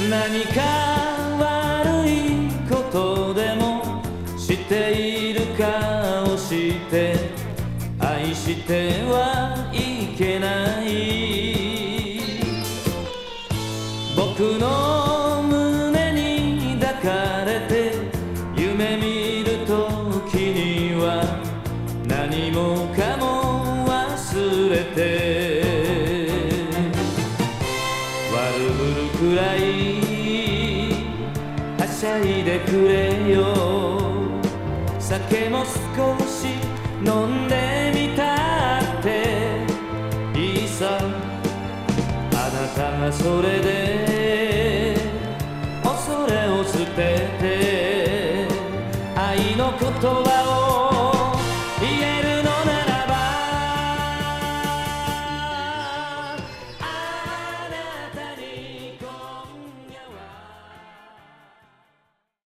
何か悪いことでもしている顔して愛してはいけない。僕の胸に抱かれて夢見る時には何もかも忘れて悪ぶるくらいはしゃいでくれよ。酒も少し飲んでみたっていいさ。あなたがそれで